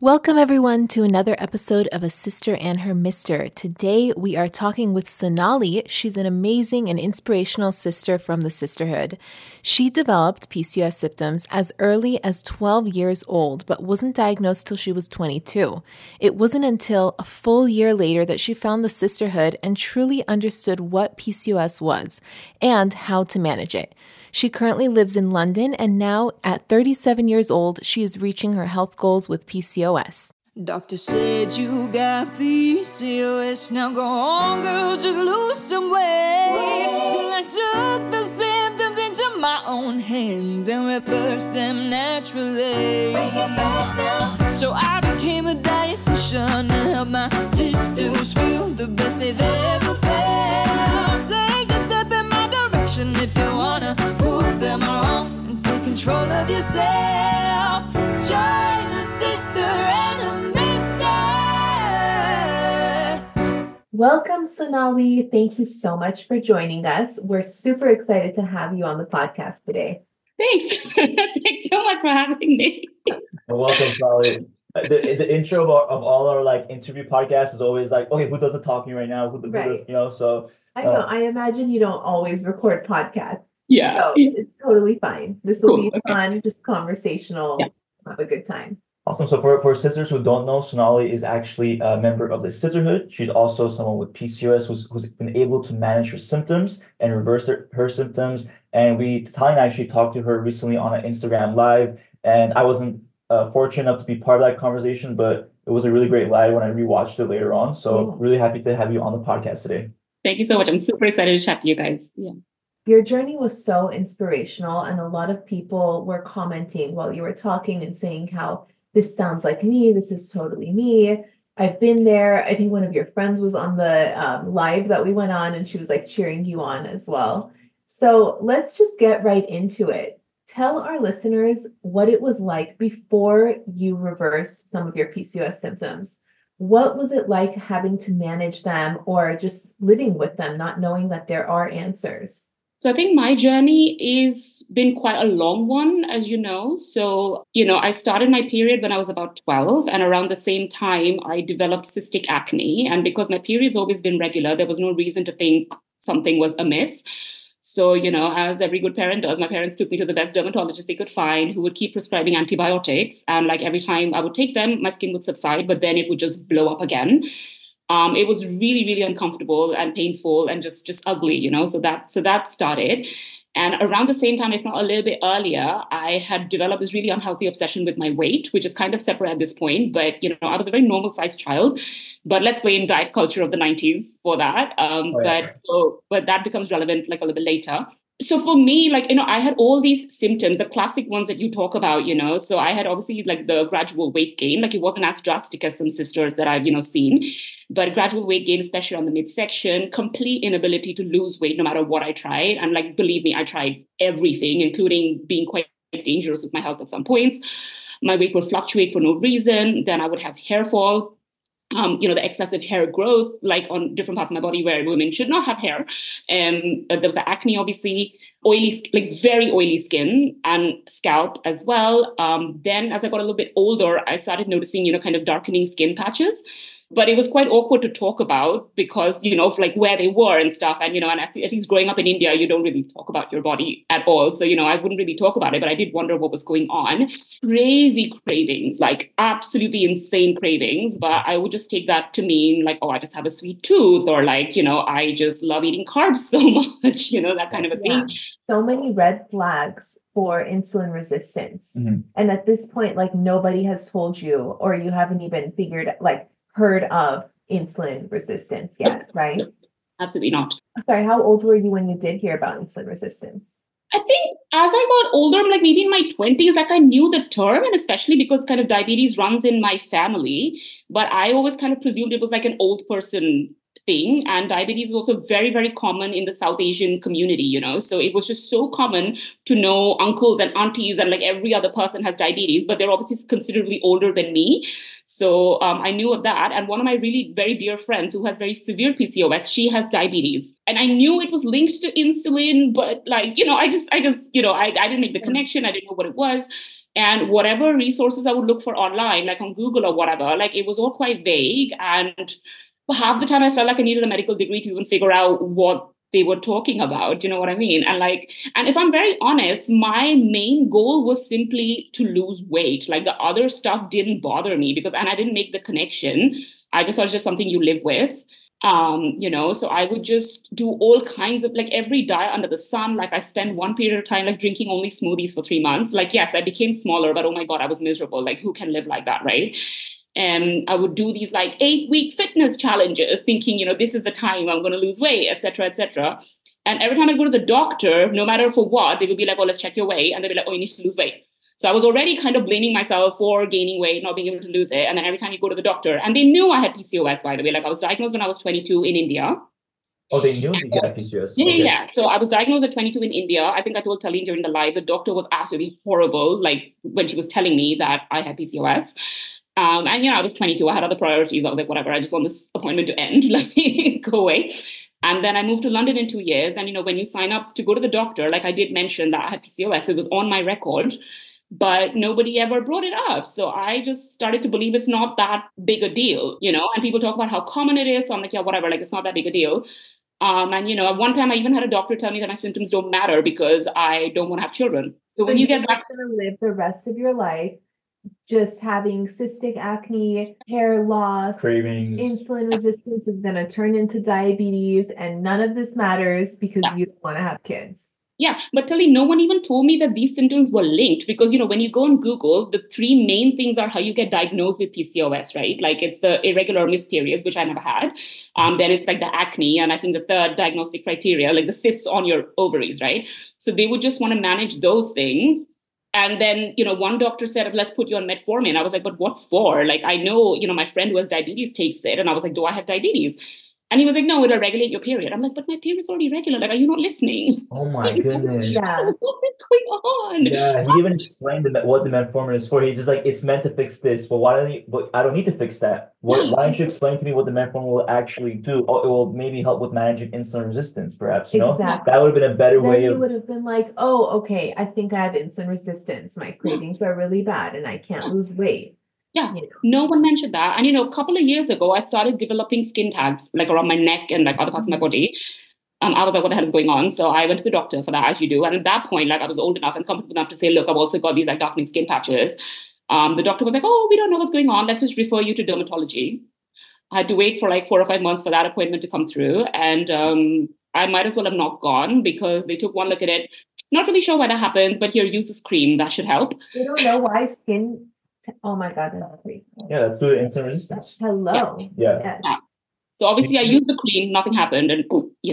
Welcome, everyone, to another episode of A Sister and Her Mister. Today, we are talking with Sonali. She's an amazing and inspirational sister from the sisterhood. She developed PCOS symptoms as early as 12 years old, but wasn't diagnosed till she was 22. It wasn't until a full year later that she found the sisterhood and truly understood what PCOS was and how to manage it. She currently lives in London, and now at 37 years old, she is reaching her health goals with PCOS. Doctor said you got PCOS. Now go on, girl, just lose some weight. Till I took the symptoms into my own hands and reversed them naturally. So I became a dietitian to help my sisters feel the best they've ever felt. Take a step in my direction if you wanna prove them wrong and take control of yourself. Join a sister and a mister. Welcome, Sonali. Thank you so much for joining us. We're super excited to have you on the podcast today. Thanks. Thanks so much for having me. Welcome, Sonali. The intro of all our interview podcasts is always okay, who does the talking right now? Who Right. does, so I know. I imagine you don't always record podcasts. Yeah. So it's totally fine. This will Cool. be fun, just conversational. Yeah. Have a good time. awesome. So for sisters who don't know, Sonali is actually a member of the sisterhood. She's also someone with PCOS who's been able to manage her symptoms and reverse her symptoms. And Talia and I actually talked to her recently on an Instagram live, and I wasn't fortunate enough to be part of that conversation, but it was a really great live when I rewatched it later on. So really happy to have you on the podcast today. Thank you so much. I'm super excited to chat to you guys. Yeah. Your journey was so inspirational, and a lot of people were commenting while you were talking and saying how this sounds like me. This is totally me. I've been there. I think one of your friends was on the live that we went on, and she was cheering you on as well. So let's just get right into it. Tell our listeners what it was like before you reversed some of your PCOS symptoms. What was it like having to manage them or just living with them, not knowing that there are answers? So I think my journey is been quite a long one, as you know. So, I started my period when I was about 12, and around the same time, I developed cystic acne. And because my period's always been regular, there was no reason to think something was amiss. So, as every good parent does, my parents took me to the best dermatologist they could find, who would keep prescribing antibiotics. And every time I would take them, my skin would subside, but then it would just blow up again. It was really, really uncomfortable and painful and just ugly, So that started. And around the same time, if not a little bit earlier, I had developed this really unhealthy obsession with my weight, which is kind of separate at this point. But, I was a very normal sized child. But let's blame diet culture of the 90s for that. But that becomes relevant a little bit later. So for me, I had all these symptoms, the classic ones that you talk about, So I had obviously the gradual weight gain, it wasn't as drastic as some sisters that I've, seen, but gradual weight gain, especially on the midsection, complete inability to lose weight no matter what I tried. And believe me, I tried everything, including being quite dangerous with my health at some points. My weight would fluctuate for no reason. Then I would have hair fall. The excessive hair growth, on different parts of my body where women should not have hair. There was the acne, obviously, oily, very oily skin and scalp as well. Then as I got a little bit older, I started noticing, kind of darkening skin patches. But it was quite awkward to talk about because, of where they were and stuff. And, and at least growing up in India, you don't really talk about your body at all. So, I wouldn't really talk about it, but I did wonder what was going on. Crazy cravings, absolutely insane cravings. But I would just take that to mean I just have a sweet tooth or I just love eating carbs so much, that kind of a thing. So many red flags for insulin resistance. Mm-hmm. And at this point, nobody has told you or you haven't even heard of insulin resistance yet, right? Absolutely not. Sorry, how old were you when you did hear about insulin resistance? I think as I got older, I'm maybe in my 20s, I knew the term, and especially because kind of diabetes runs in my family. But I always kind of presumed it was an old person thing. And diabetes is also very, very common in the South Asian community, So it was just so common to know uncles and aunties and every other person has diabetes, but they're obviously considerably older than me. So I knew of that. And one of my really very dear friends who has very severe PCOS, she has diabetes. And I knew it was linked to insulin, but I didn't make the connection. I didn't know what it was. And whatever resources I would look for online, like on Google or whatever, like it was all quite vague. And half the time I felt like I needed a medical degree to even figure out what they were talking about. You know what I mean? And if I'm very honest, my main goal was simply to lose weight. Like the other stuff didn't bother me and I didn't make the connection. I just thought it's just something you live with. So I would just do all kinds of like every diet under the sun. Like I spent one period of time like drinking only smoothies for 3 months. Like, yes, I became smaller, but oh my God, I was miserable. Like who can live like that, right? And I would do these like 8-week fitness challenges thinking, this is the time I'm going to lose weight, et cetera, et cetera. And every time I go to the doctor, no matter for what, they would be like, oh, let's check your weight. And they'd be like, oh, you need to lose weight. So I was already kind of blaming myself for gaining weight, not being able to lose it. And then every time you go to the doctor, and they knew I had PCOS, by the way, like I was diagnosed when I was 22 in India. Oh, they knew you had PCOS. Yeah, okay. yeah. So I was diagnosed at 22 in India. I think I told Taleen during the live, the doctor was absolutely horrible, like when she was telling me that I had PCOS. And I was 22. I had other priorities. I was like, whatever, I just want this appointment to end, like go away. And then I moved to London in 2 years. And, when you sign up to go to the doctor, like I did mention that I had PCOS, it was on my record, but nobody ever brought it up. So I just started to believe it's not that big a deal, and people talk about how common it is. So I'm like, yeah, whatever, like it's not that big a deal. At one time I even had a doctor tell me that my symptoms don't matter because I don't want to have children. So when you get back to live the rest of your life just having cystic acne, hair loss, cravings, insulin resistance is going to turn into diabetes, and none of this matters because you don't want to have kids. Yeah, but Taleen, no one even told me that these symptoms were linked because, when you go on Google, the 3 main things are how you get diagnosed with PCOS, right? Like it's the irregular missed periods, which I never had. Then it's like the acne. And I think the third diagnostic criteria, like the cysts on your ovaries, right? So they would just want to manage those things. And then, one doctor said, let's put you on metformin. I was like, but what for? Like, I know, my friend who has diabetes takes it. And I was like, do I have diabetes? And he was like, no, it'll regulate your period. I'm like, but my period's already regular. Like, are you not listening? Oh my goodness. Yeah. What is going on? Yeah, he even explained what the metformin is for. He's just like, it's meant to fix this. Well, but I don't need to fix that. Why don't you explain to me what the metformin will actually do? Oh, it will maybe help with managing insulin resistance, perhaps, Exactly. That would have been a better way of... You would have been like, oh, okay, I think I have insulin resistance. My cravings are really bad and I can't lose weight. Yeah, no one mentioned that. And, a couple of years ago, I started developing skin tags, like around my neck and like other parts of my body. I was like, what the hell is going on? So I went to the doctor for that, as you do. And at that point, like I was old enough and comfortable enough to say, look, I've also got these like darkening skin patches. The doctor was like, oh, we don't know what's going on. Let's just refer you to dermatology. I had to wait for like 4 or 5 months for that appointment to come through. And I might as well have not gone because they took one look at it. Not really sure why that happens, but here, use this cream. That should help. We don't know why skin... Oh my God, that's crazy. Yeah, that's due to insulin resistance. Hello. Yeah. Yes. So obviously I used the cream, nothing happened. And,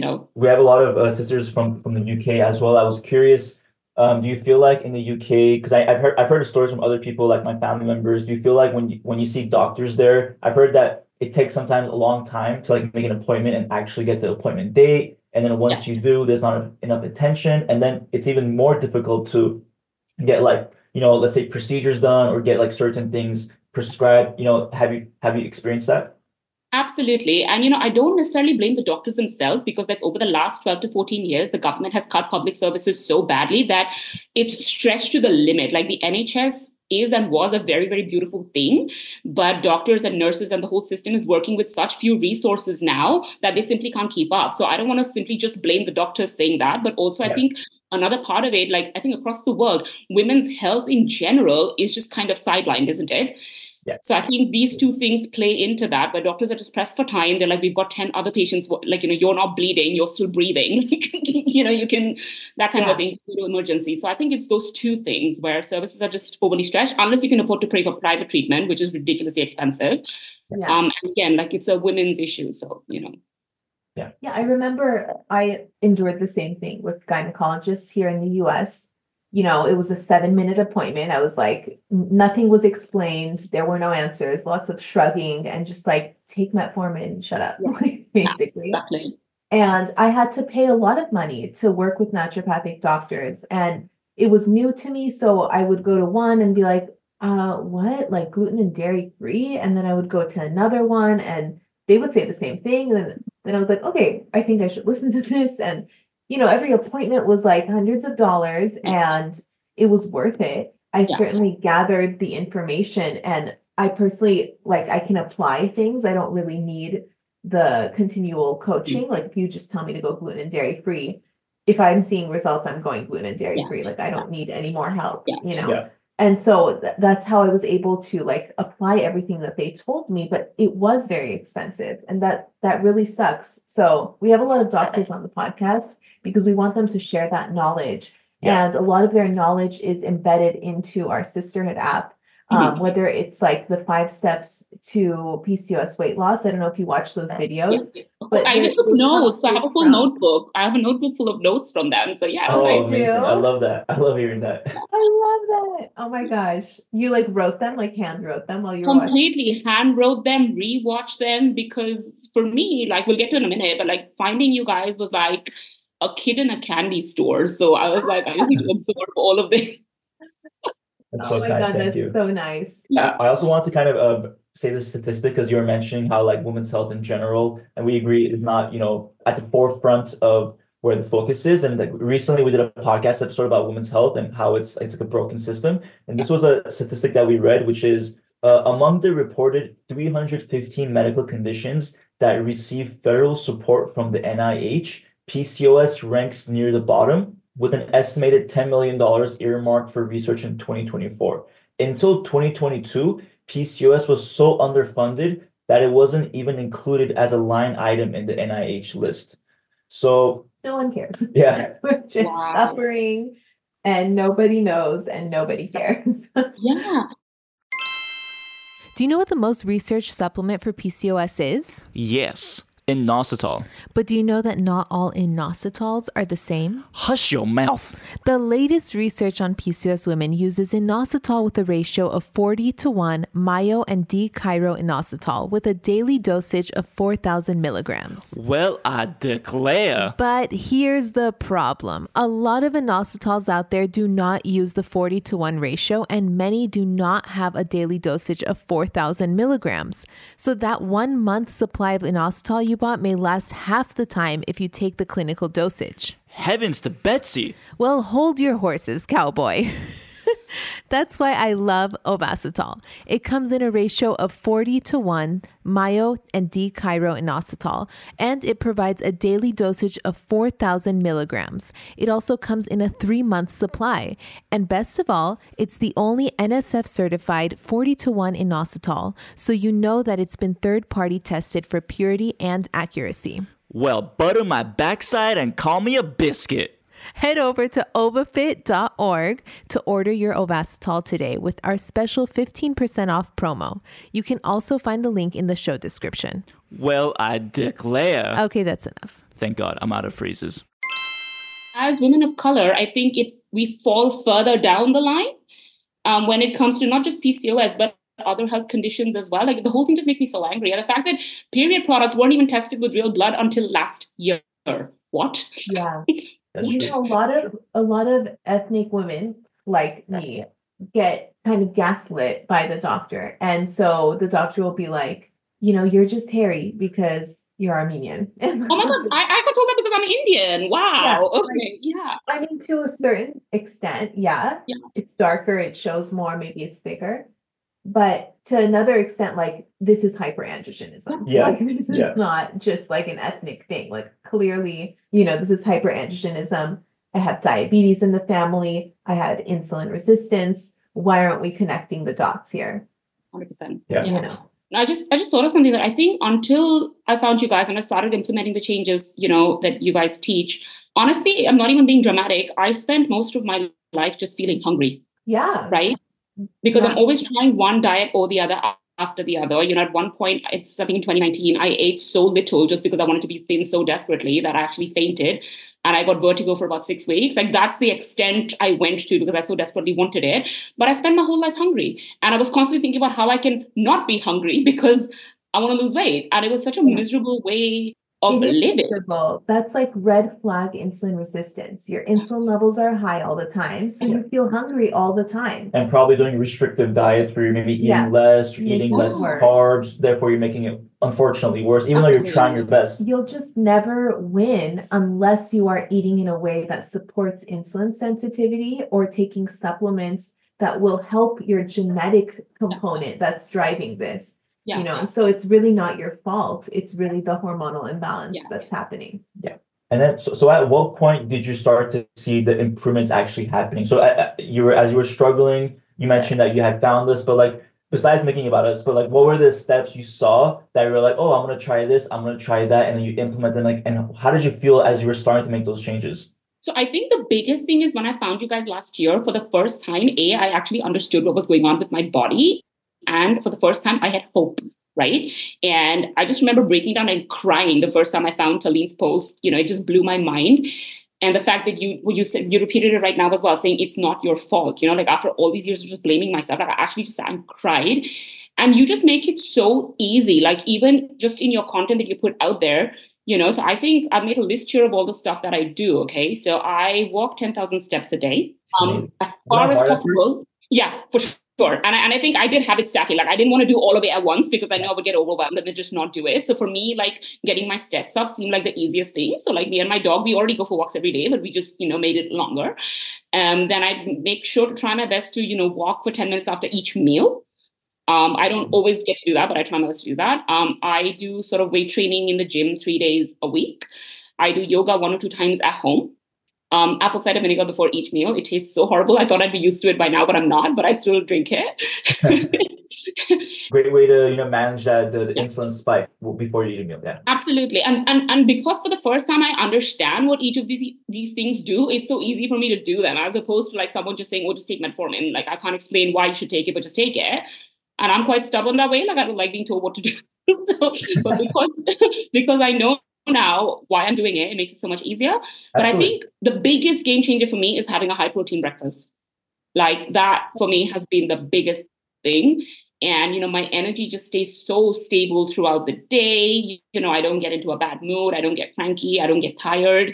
We have a lot of sisters from the UK as well. I was curious, do you feel like in the UK, because I've heard stories from other people, like my family members, do you feel like when you see doctors there, I've heard that it takes sometimes a long time to like make an appointment and actually get the appointment date. And then once you do, there's not enough attention. And then it's even more difficult to get like, let's say procedures done or get like certain things prescribed. Have you experienced that? Absolutely. And, I don't necessarily blame the doctors themselves because like over the last 12 to 14 years, the government has cut public services so badly that it's stretched to the limit. Like the NHS is and was a very, very beautiful thing. But doctors and nurses and the whole system is working with such few resources now that they simply can't keep up. So I don't want to simply just blame the doctors saying that, but also I think another part of it, like I think across the world, women's health in general is just kind of sidelined, isn't it? Yeah. So I think these two things play into that, where doctors are just pressed for time. They're like, we've got 10 other patients, like, you're not bleeding, you're still breathing. You can, that kind of thing, emergency. So I think it's those two things where services are just overly stretched, unless you can afford to pay for private treatment, which is ridiculously expensive. Yeah. And again, like it's a women's issue. So, Yeah, I remember I endured the same thing with gynecologists here in the US. It was a 7-minute appointment. I was like, nothing was explained. There were no answers, lots of shrugging and just like, take metformin, shut up, basically. Exactly. And I had to pay a lot of money to work with naturopathic doctors. And it was new to me. So I would go to one and be like, what? Like gluten and dairy free? And then I would go to another one and they would say the same thing. And then I was like, okay, I think I should listen to this. And every appointment was like hundreds of dollars and it was worth it. I certainly gathered the information, and I personally, like, I can apply things. I don't really need the continual coaching. Like, if you just tell me to go gluten and dairy free, if I'm seeing results, I'm going gluten and dairy free. Like, I don't need any more help, you know? Yeah. And so that's how I was able to like apply everything that they told me, but it was very expensive, and that really sucks. So we have a lot of doctors on the podcast because we want them to share that knowledge. Yeah. And a lot of their knowledge is embedded into our Sisterhood app. Whether it's like the 5 steps to PCOS weight loss. I don't know if you watch those videos. But I took notes. I have a full notebook. I have a notebook full of notes from them. So yeah. Oh, amazing. I love that. I love hearing that. I love that. Oh my gosh. You like wrote them, like hand wrote them while you were completely hand wrote them, rewatched them, because for me, like we'll get to in a minute, but like finding you guys was like a kid in a candy store. So I was like, I just need to absorb all of this. That's oh so my kind. God, Thank that's you. so nice. I also want to kind of say the statistic, because you were mentioning how like women's health in general, and we agree, is not, you know, at the forefront of where the focus is. And like recently we did a podcast episode about women's health and how it's like a broken system. And this was a statistic that we read, which is among the reported 315 medical conditions that receive federal support from the NIH, PCOS ranks near the bottom, with an estimated $10 million earmarked for research in 2024. Until 2022, PCOS was so underfunded that it wasn't even included as a line item in the NIH list. So no one cares. Yeah. We're just suffering, and nobody knows, and nobody cares. Yeah. Do you know what the most researched supplement for PCOS is? Yes, inositol. But do you know that not all inositols are the same? Hush your mouth. The latest research on PCOS women uses inositol with a ratio of 40:1 myo and D-chiro-inositol with a daily dosage of 4,000 milligrams. Well, I declare. But here's the problem. A lot of inositols out there do not use the 40:1 ratio, and many do not have a daily dosage of 4,000 milligrams. So that 1 month supply of inositol you bought may last half the time if you take the clinical dosage. Heavens to Betsy. Well, hold your horses, cowboy. That's why I love Ovasitol. It comes in a ratio of 40:1 myo and D-chiro-inositol, and it provides a daily dosage of 4,000 milligrams. It also comes in a 3-month supply. And best of all, it's the only NSF certified 40:1 inositol, so you know that it's been third-party tested for purity and accuracy. Well, butter my backside and call me a biscuit. Head over to ovafit.org to order your Ovasitol today with our special 15% off promo. You can also find the link in the show description. Well, I declare. Okay, that's enough. Thank God, I'm out of freezes. As women of color, I think we fall further down the line when it comes to not just PCOS, but other health conditions as well. Like the whole thing just makes me so angry. And the fact that period products weren't even tested with real blood until last year. What? Yeah. That's true. A lot of ethnic women like me get kind of gaslit by the doctor. And so the doctor will be like, you know, you're just hairy because you're Armenian. Oh my God, I got told that because I'm Indian. Wow. Yeah, okay. Yeah. I mean, to a certain extent, yeah. It's darker, it shows more, maybe it's thicker. But to another extent, like this is hyperandrogenism. Yeah. Like this is not just like an ethnic thing. Like clearly, you know, this is hyperandrogenism. I have diabetes in the family. I had insulin resistance. Why aren't we connecting the dots here? 100%. Yeah. You know. I just thought of something that I think until I found you guys and I started implementing the changes, you know, that you guys teach. Honestly, I'm not even being dramatic. I spent most of my life just feeling hungry. Yeah. Right. Because I'm always trying one diet or the other after the other. You know, at one point, I think in 2019, I ate so little just because I wanted to be thin so desperately that I actually fainted. And I got vertigo for about 6 weeks. Like that's the extent I went to because I so desperately wanted it. But I spent my whole life hungry. And I was constantly thinking about how I can not be hungry because I want to lose weight. And it was such a miserable way of living. Miserable. That's like red flag insulin resistance. Your insulin levels are high all the time. So you feel hungry all the time. And probably doing restrictive diets where you're maybe eating less, you're eating less carbs. Therefore, you're making it unfortunately worse, even though you're trying your best. You'll just never win unless you are eating in a way that supports insulin sensitivity or taking supplements that will help your genetic component that's driving this. Yeah. And so it's really not your fault. It's really the hormonal imbalance that's happening. Yeah. And then, so at what point did you start to see the improvements actually happening? So as you were struggling, you mentioned that you had found this, but like, besides making about us, but like, what were the steps you saw that you were like, oh, I'm going to try this, I'm going to try that, and then you implement them? Like, and how did you feel as you were starting to make those changes? So I think the biggest thing is when I found you guys last year for the first time, I actually understood what was going on with my body. And for the first time, I had hope, right? And I just remember breaking down and crying the first time I found Taleen's post. It just blew my mind. And the fact that you said, you repeated it right now as well, saying it's not your fault, like after all these years of just blaming myself, like I actually just sat and cried. And you just make it so easy, like even just in your content that you put out there, so I think I've made a list here of all the stuff that I do. Okay. So I walk 10,000 steps a day, as far as possible. Yeah, for sure. And I think I did habit stacking. Like I didn't want to do all of it at once because I know I would get overwhelmed and then just not do it. So for me, like getting my steps up seemed like the easiest thing. So like me and my dog, we already go for walks every day, but we just, made it longer. Then I make sure to try my best to, walk for 10 minutes after each meal. I don't always get to do that, but I try my best to do that. I do sort of weight training in the gym 3 days a week. I do yoga 1 or 2 times at home. Apple cider vinegar before each meal. It tastes so horrible. I thought I'd be used to it by now, but I'm not. But I still drink it. Great way to manage that the insulin spike before you eat a meal. Yeah, absolutely. And because for the first time I understand what each of these things do, it's so easy for me to do them as opposed to like someone just saying, "Oh, just take metformin." Like I can't explain why you should take it, but just take it. And I'm quite stubborn that way. Like I don't like being told what to do. But because I know now why I'm doing it, it makes it so much easier. But absolutely. I think the biggest game changer for me is having a high protein breakfast. Like that for me has been the biggest thing. And, my energy just stays so stable throughout the day. I don't get into a bad mood. I don't get cranky. I don't get tired.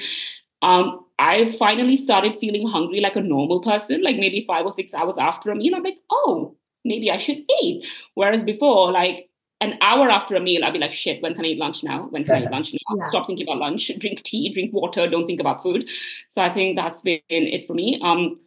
I finally started feeling hungry like a normal person, like maybe 5 or 6 hours after a meal. I'm like, oh, maybe I should eat. Whereas before, like an hour after a meal, I'd be like, shit, when can I eat lunch now? When can I eat lunch now? Yeah. Stop thinking about lunch, drink tea, drink water, don't think about food. So I think that's been it for me.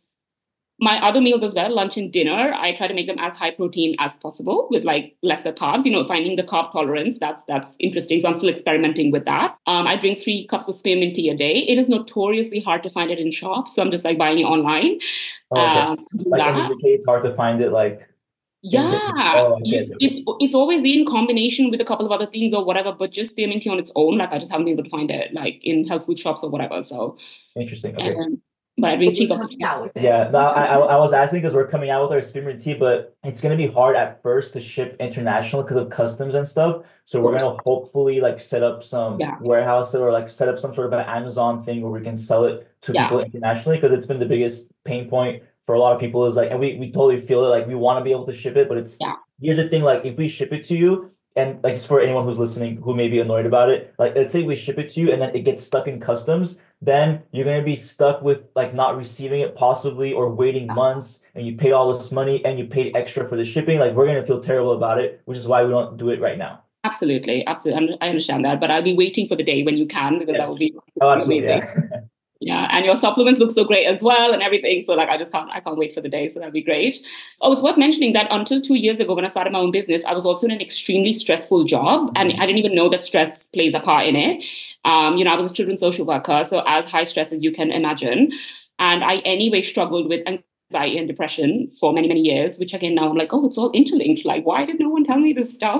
My other meals as well, lunch and dinner, I try to make them as high protein as possible with like lesser carbs, finding the carb tolerance. That's interesting. So I'm still experimenting with that. I drink 3 cups of spearmint tea a day. It is notoriously hard to find it in shops. So I'm just like buying it online. Okay. Like in the UK, it's hard to find it like. Yeah, it's always in combination with a couple of other things or whatever, but just spearmint tea on its own, like I just haven't been able to find it like in health food shops or whatever. So interesting. Okay. But I drink 3 cups of tea. Yeah, no, I was asking because we're coming out with our spearmint tea, but it's gonna be hard at first to ship international because of customs and stuff. So we're gonna hopefully like set up some warehouse or like set up some sort of an Amazon thing where we can sell it to people internationally, because it's been the biggest pain point for a lot of people is like, and we totally feel it, like we want to be able to ship it, but it's here's the thing, like if we ship it to you, and like for anyone who's listening who may be annoyed about it, like let's say we ship it to you and then it gets stuck in customs, then you're going to be stuck with like not receiving it possibly, or waiting months, and you paid all this money and you paid extra for the shipping. Like we're going to feel terrible about it, which is why we don't do it right now. Absolutely. I understand that, but I'll be waiting for the day when you can, because that will be amazing. Yeah, and your supplements look so great as well and everything. So like I can't wait for the day. So that'd be great. Oh, it's worth mentioning that until 2 years ago when I started my own business, I was also in an extremely stressful job, and I didn't even know that stress plays a part in it. I was a children's social worker, so as high stress as you can imagine. And I anyway struggled with anxiety and depression for many, many years, which again, now I'm like, oh, it's all interlinked. Like, why did no one tell me this stuff?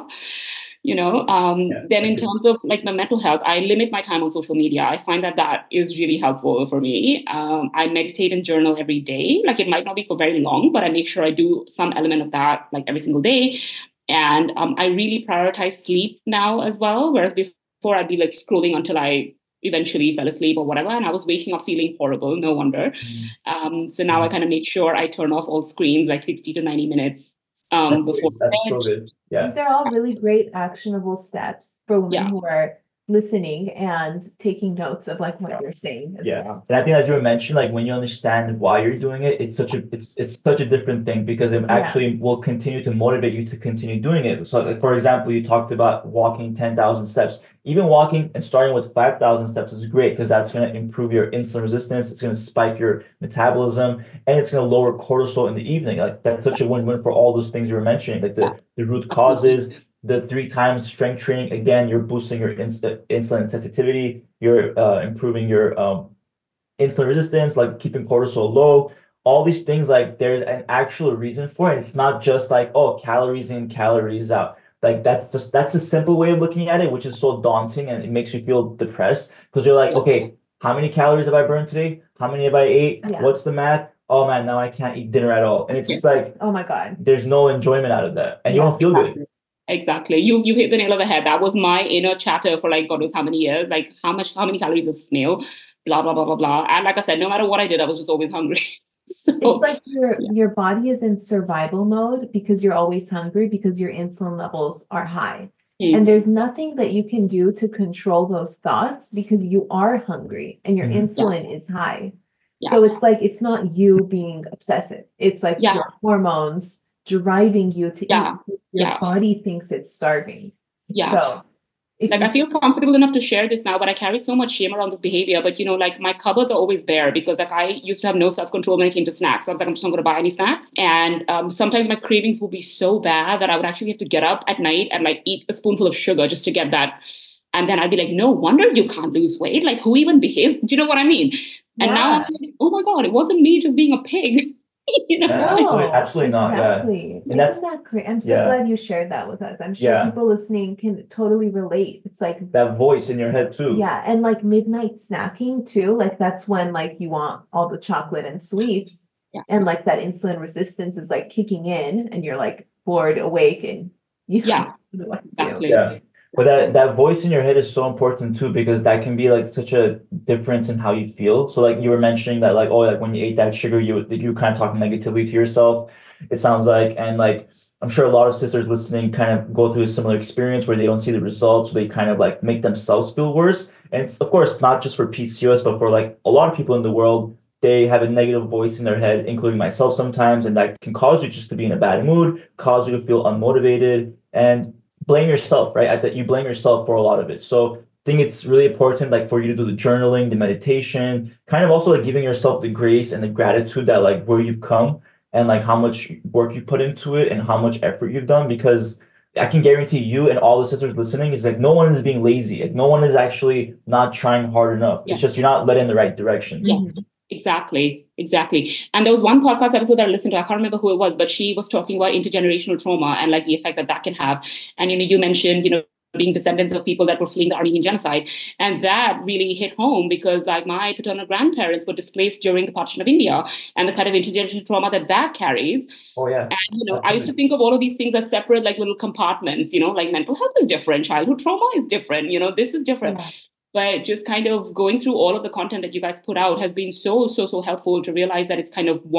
Then in terms of like my mental health, I limit my time on social media. I find that is really helpful for me. I meditate and journal every day. Like it might not be for very long, but I make sure I do some element of that like every single day. And I really prioritize sleep now as well. Whereas before I'd be like scrolling until I eventually fell asleep or whatever. And I was waking up feeling horrible. No wonder. So now I kind of make sure I turn off all screens like 60 to 90 minutes before that's so good. Yeah. These are all really great actionable steps for women who are listening and taking notes of like what you're saying as well. And I think as you mentioned, like when you understand why you're doing it, it's such a different thing because it actually will continue to motivate you to continue doing it. So like, for example, you talked about walking 10,000 steps. Even walking and starting with 5,000 steps is great because that's going to improve your insulin resistance. It's going to spike your metabolism and it's going to lower cortisol in the evening. Like that's such a win-win for all those things you were mentioning, like the root causes. The 3 times strength training, again, you're boosting your insulin sensitivity, you're improving your insulin resistance, like keeping cortisol low. All these things, like there's an actual reason for it. It's not just like, oh, calories in, calories out. Like that's a simple way of looking at it, which is so daunting and it makes you feel depressed because you're like, okay, how many calories have I burned today? How many have I ate? What's the math? Oh man, now I can't eat dinner at all. And it's just like, oh my God, there's no enjoyment out of that. And you don't feel good. Exactly. You hit the nail on the head. That was my inner chatter for like God knows how many years. Like how many calories does this meal? Blah, blah, blah, blah, blah. And like I said, no matter what I did, I was just always hungry. So it's like your body is in survival mode because you're always hungry because your insulin levels are high. And there's nothing that you can do to control those thoughts because you are hungry and your insulin is high. So it's like, it's not you being obsessive. It's like your hormones driving you to eat. Your body thinks it's starving. So like I feel comfortable enough to share this now, but I carried so much shame around this behavior. But like my cupboards are always bare because like I used to have no self-control when it came to snacks. So I was like, I'm just not going to buy any snacks. And sometimes my cravings will be so bad that I would actually have to get up at night and like eat a spoonful of sugar just to get that. And then I'd be like, no wonder you can't lose weight. Like who even behaves? Do you know what I mean? And now I'm like, oh my God, it wasn't me just being a pig. Absolutely not. Exactly. And Isn't that great? I'm so glad you shared that with us. I'm sure people listening can totally relate. It's like that voice in your head too. Yeah. And like midnight snacking too. Like that's when like you want all the chocolate and sweets. And like that insulin resistance is like kicking in and you're like bored, awake, and you don't know what to do. But that voice in your head is so important too, because that can be like such a difference in how you feel. So like you were mentioning that like, oh, like when you ate that sugar, you kind of talking negatively to yourself, it sounds like. And like, I'm sure a lot of sisters listening kind of go through a similar experience where they don't see the results. So they kind of like make themselves feel worse. And it's of course not just for PCOS, but for like a lot of people in the world, they have a negative voice in their head, including myself sometimes. And that can cause you just to be in a bad mood, cause you to feel unmotivated, and blame yourself, right? You blame yourself for a lot of it. So I think it's really important, like for you to do the journaling, the meditation, kind of also like giving yourself the grace and the gratitude that like where you've come and like how much work you've put into it and how much effort you've done. Because I can guarantee you and all the sisters listening is like no one is being lazy. Like no one is actually not trying hard enough. It's just you're not led in the right direction. Yes. Exactly. And there was one podcast episode that I listened to, I can't remember who it was, but she was talking about intergenerational trauma and like the effect that can have. And, you mentioned, being descendants of people that were fleeing the Armenian genocide. And that really hit home because like my paternal grandparents were displaced during the partition of India and the kind of intergenerational trauma that carries. Oh, yeah. And, I used to think of all of these things as separate, like little compartments, like mental health is different, childhood trauma is different, this is different. Yeah. But just kind of going through all of the content that you guys put out has been so helpful to realize that it's kind of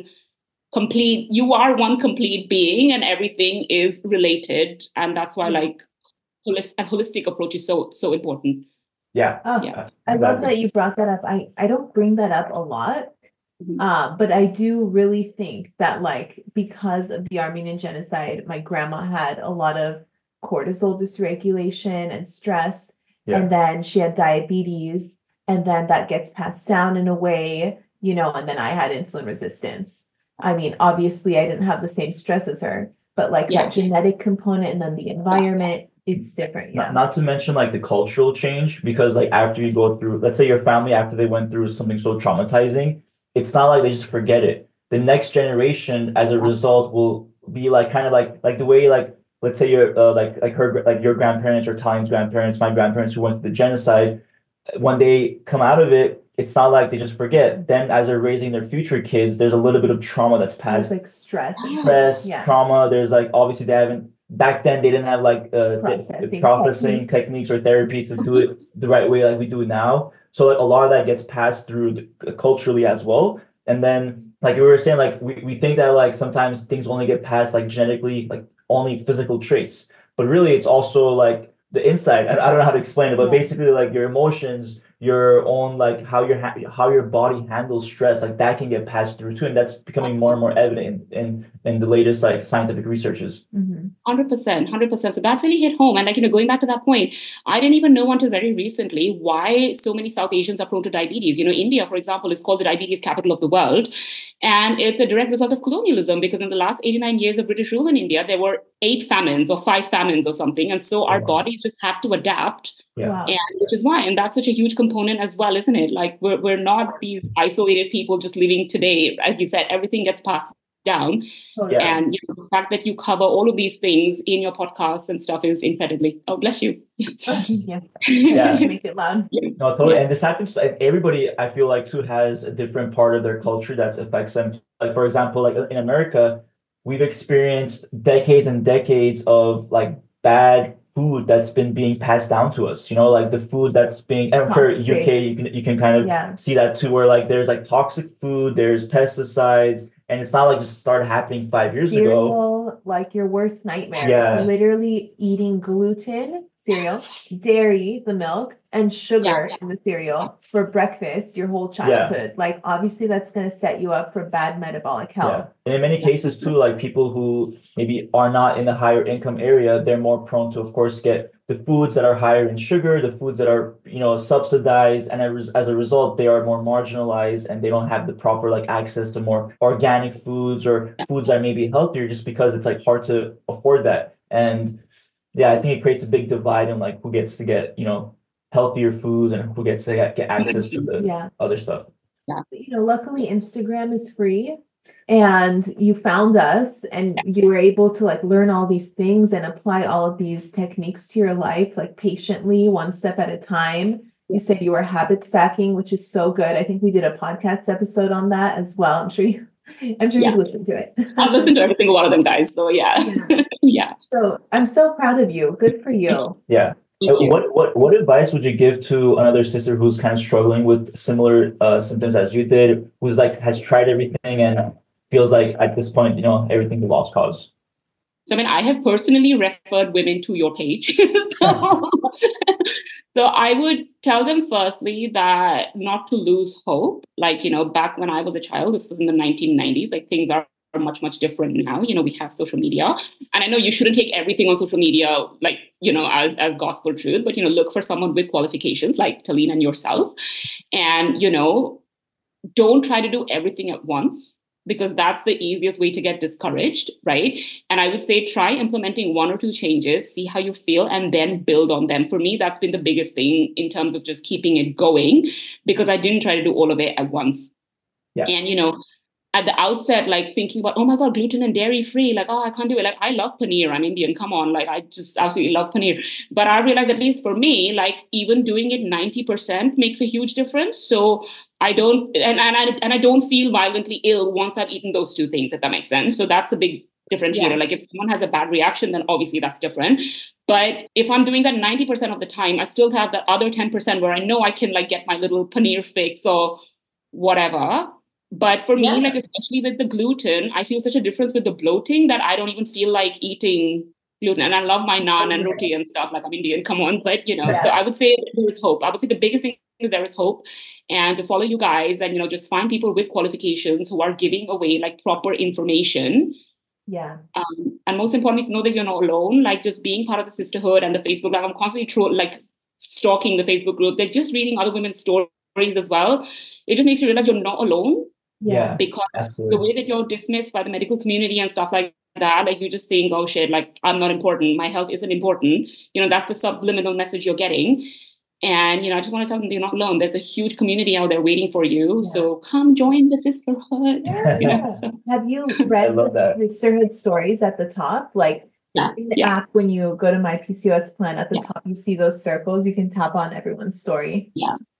you are one complete being and everything is related. And that's why like a holistic approach is so important. Yeah. I love that you brought that up. I don't bring that up a lot, but I do really think that like because of the Armenian genocide, my grandma had a lot of cortisol dysregulation and stress. And then she had diabetes, and then that gets passed down in a way, and then I had insulin resistance. I mean, obviously I didn't have the same stress as her, but like that genetic component and then the environment, it's different. Not to mention like the cultural change, because like after you go through, let's say your family, after they went through something so traumatizing, it's not like they just forget it. The next generation as a result will be like kind of like the way like, let's say you're your grandparents or Talian's grandparents, my grandparents who went through the genocide, when they come out of it, it's not like they just forget. Then as they're raising their future kids, there's a little bit of trauma that's passed. There's like stress, trauma. There's like, obviously back then they didn't have like processing techniques or therapy to do it the right way like we do it now. So like a lot of that gets passed through culturally as well. And then like we were saying, like we think that like sometimes things only get passed like genetically, like only physical traits, but really it's also like the inside. I don't know how to explain it, but basically like your emotions, your own like how your body handles stress, like that can get passed through too, and that's becoming more and more evident in the latest like scientific researches. 100%. So that really hit home. And like, going back to that point, I didn't even know until very recently why so many South Asians are prone to diabetes. India, for example, is called the diabetes capital of the world. And it's a direct result of colonialism, because in the last 89 years of British rule in India, there were 8 famines or 5 famines or something. And so our bodies just have to adapt. Yeah. And which is why, and that's such a huge component as well, isn't it? Like we're not these isolated people just living today. As you said, everything gets passed down. And the fact that you cover all of these things in your podcasts and stuff is incredibly, oh, bless you. Make it loud. No, totally. And this happens to everybody. I feel like too has a different part of their culture that affects them. Like, for example, like in America, we've experienced decades and decades of like bad food that's been being passed down to us, like the food that's being, and for UK, you can kind of see that too, where like there's like toxic food, there's pesticides, and it's not like just started happening 5 years ago. Like your worst nightmare. Literally eating gluten, cereal, dairy, the milk, and sugar in the cereal for breakfast your whole childhood. Like obviously that's going to set you up for bad metabolic health. And in many cases too, like people who maybe are not in the higher income area, they're more prone to, of course, get the foods that are higher in sugar, the foods that are, subsidized. And as a result, they are more marginalized and they don't have the proper like access to more organic foods or foods that may be healthier, just because it's like hard to afford that. And I think it creates a big divide in like who gets to get, healthier foods and who gets to get access to the other stuff. Luckily Instagram is free, and you found us and you were able to like learn all these things and apply all of these techniques to your life, like patiently, one step at a time. You said you were habit stacking, which is so good. I think we did a podcast episode on that as well. I'm sure you've listened to it. I've listened to every single one of them, guys. So yeah. So I'm so proud of you. Good for you. Yeah. What advice would you give to another sister who's kind of struggling with similar symptoms as you did, who's like has tried everything and feels like at this point, everything is lost cause? So I have personally referred women to your page. So I would tell them firstly that not to lose hope. Like, back when I was a child, this was in the 1990s, like things are much, much different now. We have social media, and I know you shouldn't take everything on social media, like, as gospel truth, but, look for someone with qualifications like Talene and yourself. And, don't try to do everything at once, because that's the easiest way to get discouraged, right? And I would say try implementing 1 or 2 changes, see how you feel, and then build on them. For me, that's been the biggest thing in terms of just keeping it going, because I didn't try to do all of it at once. And, at the outset, like thinking about, oh my God, gluten and dairy free, like, oh, I can't do it. Like, I love paneer. I'm Indian. Come on. Like, I just absolutely love paneer. But I realized, at least for me, like even doing it 90% makes a huge difference. So I don't, and I don't feel violently ill once I've eaten those 2 things, if that makes sense. So that's a big differentiator. Like if someone has a bad reaction, then obviously that's different. But if I'm doing that 90% of the time, I still have that other 10% where I know I can like get my little paneer fix or whatever. But for me, like, especially with the gluten, I feel such a difference with the bloating that I don't even feel like eating gluten. And I love my naan and roti and stuff. Like, I'm Indian, come on. But, so I would say there is hope. I would say the biggest thing is there is hope. And to follow you guys and, just find people with qualifications who are giving away like proper information. And most importantly, to know that you're not alone. Like just being part of the sisterhood and the Facebook, like I'm constantly stalking the Facebook group, like just reading other women's stories as well. It just makes you realize you're not alone. Because the way that you're dismissed by the medical community and stuff like that, like you just think, oh shit, like I'm not important. My health isn't important. That's the subliminal message you're getting. And, I just want to tell them you're not alone. There's a huge community out there waiting for you. So come join the sisterhood. Have you read the sisterhood stories at the top? Like in the app, when you go to My PCOS Plan at the top, you see those circles. You can tap on everyone's story.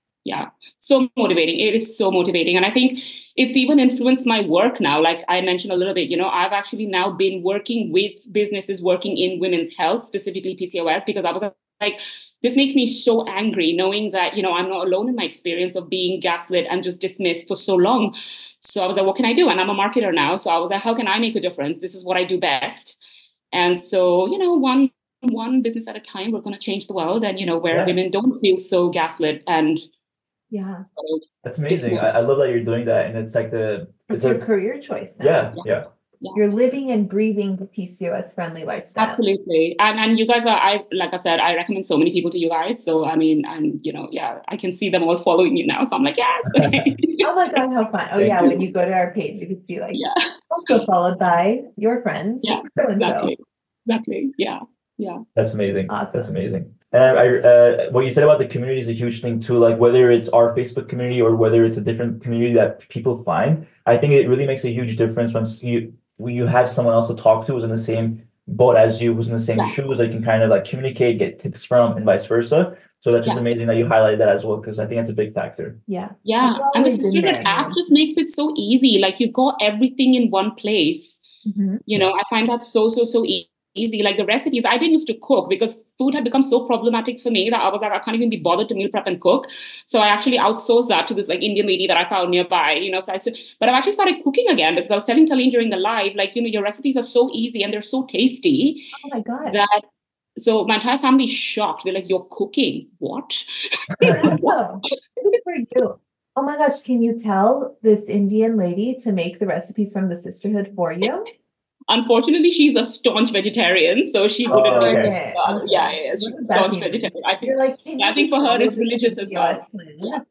So motivating. It is so motivating. And I think it's even influenced my work now. Like I mentioned a little bit, I've actually now been working with businesses working in women's health, specifically PCOS, because I was like, this makes me so angry knowing that, I'm not alone in my experience of being gaslit and just dismissed for so long. So I was like, what can I do? And I'm a marketer now. So I was like, how can I make a difference? This is what I do best. And so, one one business at a time, we're going to change the world, and where Yeah. women don't feel so gaslit and Yeah. sort of That's amazing. dismissed. I love that you're doing that. And it's like It's your career choice now. yeah. You're living and breathing the PCOS friendly lifestyle. Absolutely. And you guys are, like I said, I recommend so many people to you guys. So, I mean, and, I can see them all following you now. So I'm like, yes. Okay. Oh my God, how fun. Oh Thank yeah, you. when you go to our page, you can see like Yeah, also followed by your friends. Yeah, So-and-so. exactly. Yeah. That's amazing. Awesome. That's amazing. And what you said about the community is a huge thing too. Like whether it's our Facebook community or whether it's a different community that people find, I think it really makes a huge difference when you have someone else to talk to who's in the same boat as you, who's in the same shoes, that you can kind of like communicate, get tips from, and vice versa. So that's just amazing that you highlighted that as well, because I think that's a big factor. Yeah. Yeah. I've And the always been Sisterhood there, app yeah. just makes it so easy. Like you've got everything in one place. Mhm. I find that so easy. Like the recipes, I didn't used to cook because food had become so problematic for me that I was like, I can't even be bothered to meal prep and cook. So I actually outsourced that to this like Indian lady that I found nearby, but I've actually started cooking again because I was telling Talene during the live, like, your recipes are so easy and they're so tasty Oh my gosh. that, so my entire family is shocked. They're like, you're cooking? What? Wow. Good for you. Oh my gosh, can you tell this Indian lady to make the recipes from the Sisterhood for you? Unfortunately, she's a staunch vegetarian, so she Oh, wouldn't. okay. Yeah, she's What a does that staunch mean? vegetarian. I think. You're like, can you I think just for her follow it's the religious as well. PCOS plan?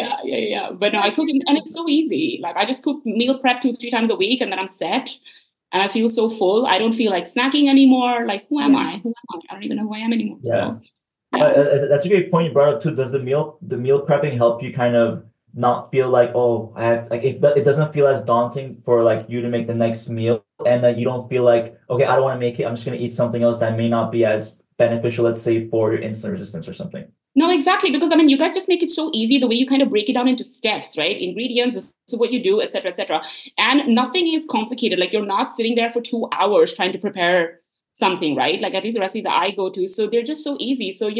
Yeah. But no, I cook, and it's so easy. Like I just cook meal prep 2-3 times a week, and then I'm set. And I feel so full. I don't feel like snacking anymore. Like, who am I? I don't even know who I am anymore. Yeah. So, yeah. That's a great point you brought up too. Does the meal prepping help you kind of not feel like, oh, I have like it doesn't feel as daunting for like you to make the next meal, and then you don't feel like, okay, I don't want to make it, I'm just gonna eat something else that may not be as beneficial, let's say for your insulin resistance or something. No, exactly. Because I mean, you guys just make it so easy the way you kind of break it down into steps, right? Ingredients, this is what you do, et cetera, et cetera. And nothing is complicated. Like you're not sitting there for 2 hours trying to prepare something, right? Like at least the recipes that I go to. So they're just so easy. So,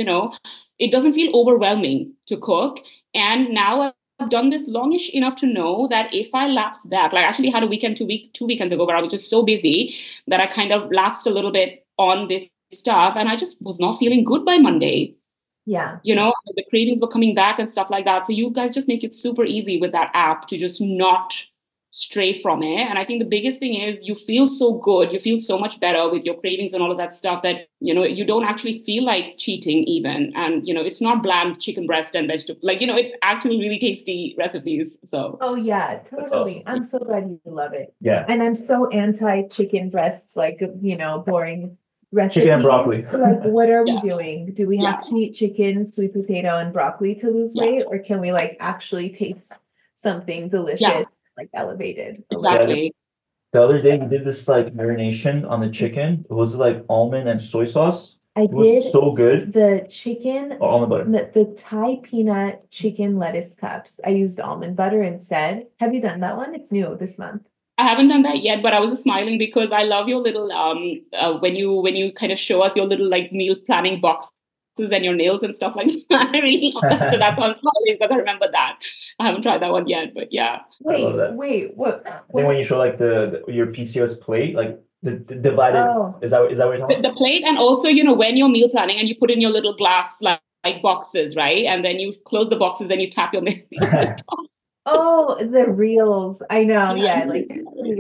it doesn't feel overwhelming to cook. And now I've done this longish enough to know that if I lapse back, like I actually had a weekend 2 weekends ago where I was just so busy that I kind of lapsed a little bit on this stuff. And I just was not feeling good by Monday. Yeah. The cravings were coming back and stuff like that. So you guys just make it super easy with that app to just not stray from it. And I think the biggest thing is you feel so good. You feel so much better with your cravings and all of that stuff that, you don't actually feel like cheating even. And, it's not bland chicken breast and vegetable. Like, it's actually really tasty recipes. So. Oh yeah, totally. awesome. I'm so glad you love it. Yeah. And I'm so anti chicken breasts, like, boring recipes. Chicken and broccoli. Like, what are we Yeah. doing? Do we have to eat chicken, sweet potato, and broccoli to lose weight? Or can we like actually taste something delicious, like elevated? Exactly. The other day we did this like marination on the chicken. It was like almond and soy sauce. I It was did so good. the chicken, Oh, almond butter. the Thai peanut chicken lettuce cups. I used almond butter instead. Have you done that one? It's new this month. I haven't done that yet, but I was just smiling because I love your little when you kind of show us your little like meal planning boxes and your nails and stuff like that. I really love that. So that's why I'm smiling because I remember that. I haven't tried that one yet, but yeah. love that. Wait, what? Then when you show like your PCOS plate, like the divided, Oh. is that what you're talking about? The plate, and also, when you're meal planning and you put in your little glass like boxes, right? And then you close the boxes and you tap your nails on the top. Oh, the reels. I know. Yeah. Yeah, like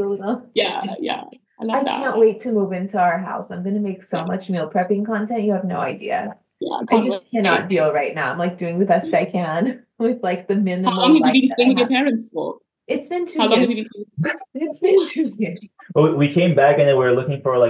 Yeah. I love I that. can't wait to move into our house. I'm gonna make so much meal prepping content. You have no idea. Yeah, I can't just wait. cannot deal right now. I'm like doing the best I can with like the How minimum. long have life you been that staying I with your have. parents for? It's been 2 How long years. have you been? It's been 2 years. Well, we came back and then we were looking for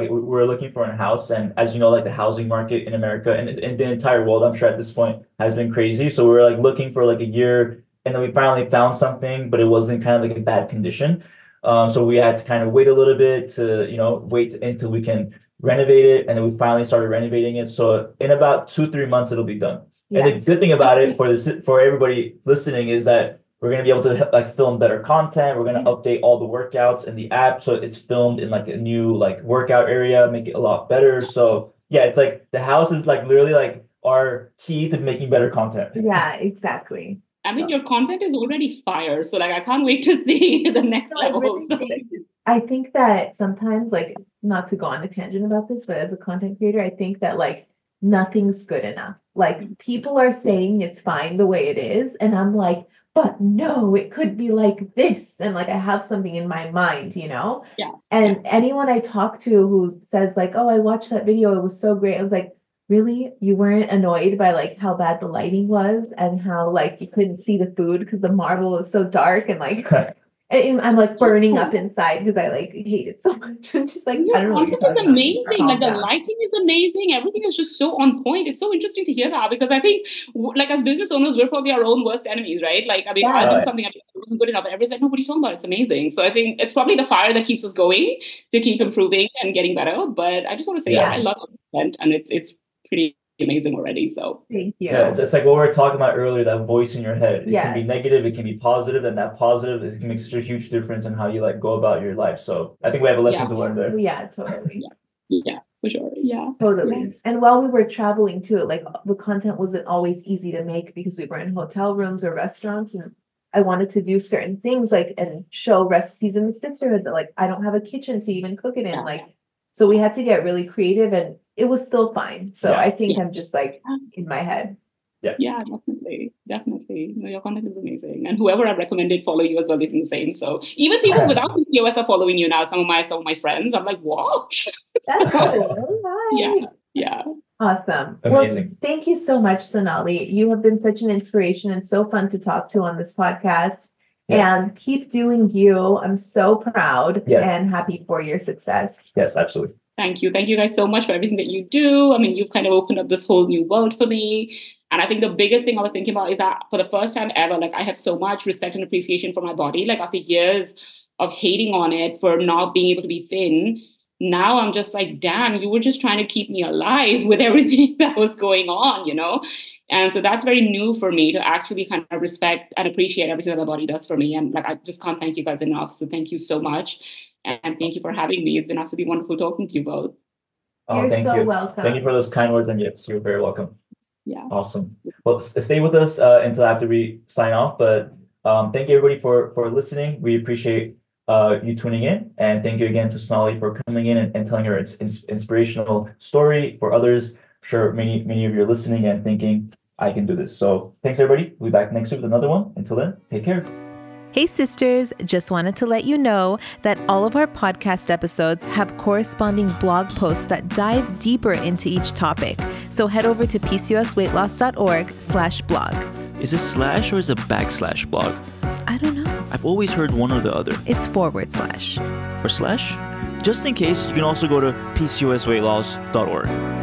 a house, and as you know, like the housing market in America and the entire world, I'm sure at this point has been crazy. So we were like looking for like a year, and then we finally found something, but it wasn't kind of like in bad condition. So we had to kind of wait a little bit to wait until we can renovate it, and then we finally started renovating it. So in about 2-3 months, it'll be done. Yeah. And the good thing about it for everybody listening is that we're gonna be able to like film better content. We're gonna update all the workouts in the app, so it's filmed in like a new like workout area, make it a lot better. So yeah, it's like the house is like literally like our key to making better content. Yeah, exactly. I mean, your content is already fire. So like, I can't wait to see the next So I level. really think I think that sometimes, like, not to go on a tangent about this, but as a content creator, I think that like nothing's good enough. Like people are saying it's fine the way it is, and I'm like, but no, it could be like this. And like I have something in my mind, you know? Yeah. And anyone I talk to who says like, oh, I watched that video, it was so great. I was like, really? You weren't annoyed by like how bad the lighting was and how like you couldn't see the food because the marble was so dark and like and I'm like burning up inside because I like hate it so much. And just like, I don't know. It's amazing. Like the lighting is amazing. Everything is just so on point. It's so interesting to hear that because I think like as business owners, we're probably our own worst enemies, right? Like, I mean, I do something that wasn't good enough and everybody's like, no, what are you talking about? It's amazing. So I think it's probably the fire that keeps us going to keep improving and getting better. But I just want to say, I love it and it's pretty amazing already. So thank you. Yeah, it's like what we were talking about earlier, that voice in your head. It can be negative, it can be positive, and that positive it can make such a huge difference in how you like go about your life. So I think we have a lesson to learn there. Yeah, totally. Yeah, for sure. Yeah. Totally. Yeah. And while we were traveling too, like the content wasn't always easy to make because we were in hotel rooms or restaurants, and I wanted to do certain things like and show recipes in the sisterhood that like I don't have a kitchen to even cook it in. Like so we had to get really creative and it was still fine. So I think I'm just like in my head. Yeah, definitely. No, your content is amazing. And whoever I recommended follow you as well, they think the same. So even people without PCOS are following you now. Some of my friends. I'm like, what? That's cool. Yeah. Awesome. Amazing. Well, thank you so much, Sonali. You have been such an inspiration and so fun to talk to on this podcast. And keep doing you. I'm so proud and happy for your success. Yes, absolutely. Thank you. Thank you guys so much for everything that you do. I mean, you've kind of opened up this whole new world for me. And I think the biggest thing I was thinking about is that for the first time ever, like I have so much respect and appreciation for my body. Like after years of hating on it for not being able to be thin, now I'm just like, damn, you were just trying to keep me alive with everything that was going on, you know? And so that's very new for me to actually kind of respect and appreciate everything that my body does for me. And like, I just can't thank you guys enough. So thank you so much. And thank you for having me. It's been absolutely wonderful talking to you both. Oh, You're so welcome. Thank you for those kind words. And yes, you're very welcome. Yeah. Awesome. Well, stay with us until after we sign off. But thank you everybody for listening. We appreciate you tuning in. And thank you again to Sonali for coming in and telling her inspirational story for others. I'm sure many of you are listening and thinking, I can do this. So thanks everybody. We'll be back next week with another one. Until then, take care. Hey sisters, just wanted to let you know that all of our podcast episodes have corresponding blog posts that dive deeper into each topic. So head over to pcosweightloss.org/blog. Is it slash or is it backslash blog? I don't know. I've always heard one or the other. It's /. Or slash? Just in case, you can also go to pcosweightloss.org.